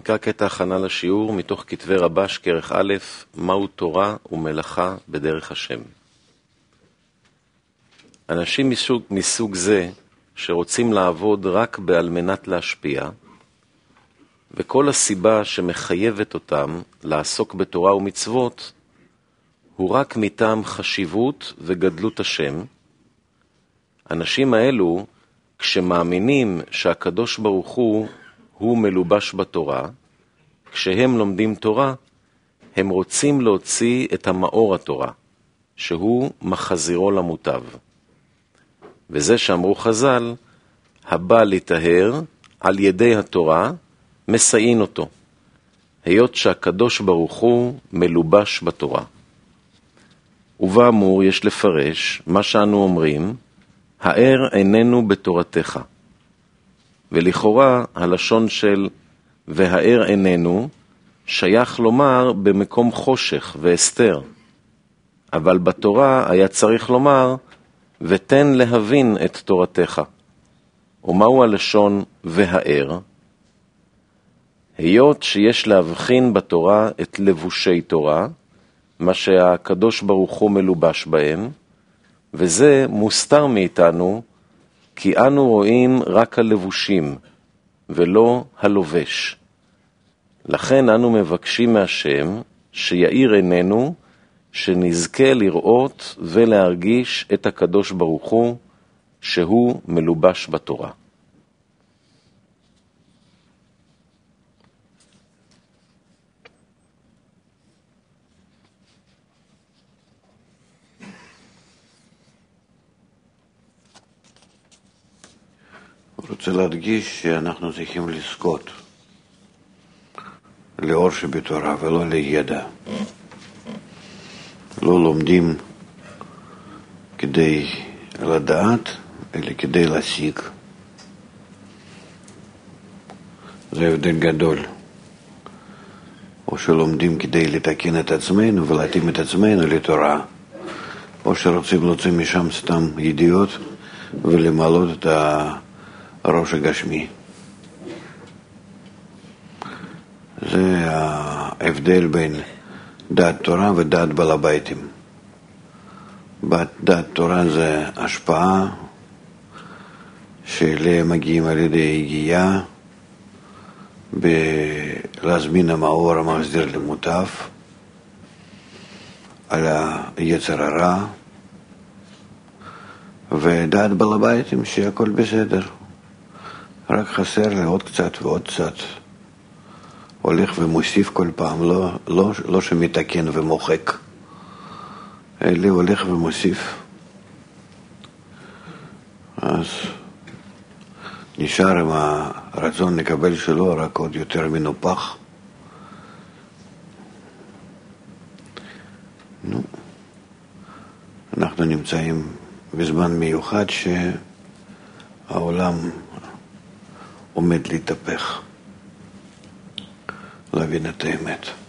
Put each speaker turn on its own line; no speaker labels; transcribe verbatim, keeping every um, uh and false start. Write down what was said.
נקרא קטע הכנה לשיעור מתוך כתבי רבש כרך א', מהו תורה ומלאכה בדרך השם. אנשים מסוג, מסוג זה שרוצים לעבוד רק בעל מנת להשפיע, וכל הסיבה שמחייבת אותם לעסוק בתורה ומצוות הוא רק מטעם חשיבות וגדלות השם. אנשים האלו, כשמאמינים שהקדוש ברוך הוא הוא מלובש בתורה, כשהם לומדים תורה, הם רוצים להוציא את המאור התורה, שהוא מחזירו למוטב. וזה שאמרו חז"ל, הבא להיטהר על ידי התורה, מסייעין אותו, היות שהקדוש ברוך הוא מלובש בתורה. ובאמור יש לפרש מה שאנו אומרים, האר איננו בתורתך. ולכאורה הלשון של והאר איננו שייך לומר במקום חושך והסתר. אבל בתורה היה צריך לומר ותן להבין את תורתך. ומהו הלשון והאר? היות שיש להבחין בתורה את לבושי תורה, מה שהקדוש ברוך הוא מלובש בהם, וזה מוסתר מאיתנו, כי אנו רואים רק הלבושים, ולא הלובש. לכן אנו מבקשים מהשם שיאיר עינינו, שנזכה לראות ולהרגיש את הקדוש ברוך הוא, שהוא מלובש בתורה.
רוצה להדגיש שאנחנו צריכים לזכות לאור שבתורה ולא לידע. לא לומדים כדי לדעת, אלא כדי להשיג. זה הבדל גדול. או שלומדים כדי לתקן את עצמנו ולהתאים את עצמנו לתורה, או שרוצים להוציא משם סתם ידיעות ולמלות את ה... הראש הגשמי. זה ההבדל בין דעת תורה ודעת בעל הביתים. דעת תורה זה השפעה שאליה מגיעים על ידי הגיעה בלהזמין המאור המחזיר למוטב על היצר הרע, ודעת בעל הביתים שהכל בסדר, רק חסר לי עוד קצת ועוד קצת. הולך ומוסיף כל פעם, לא, לא, לא שמתקן ומוחק, אלא הולך ומוסיף. אז נשאר עם הרצון לקבל שלו רק עוד יותר מנופח. נו, אנחנו נמצאים בזמן מיוחד שהעולם עומד להתהפך, להבין את האמת.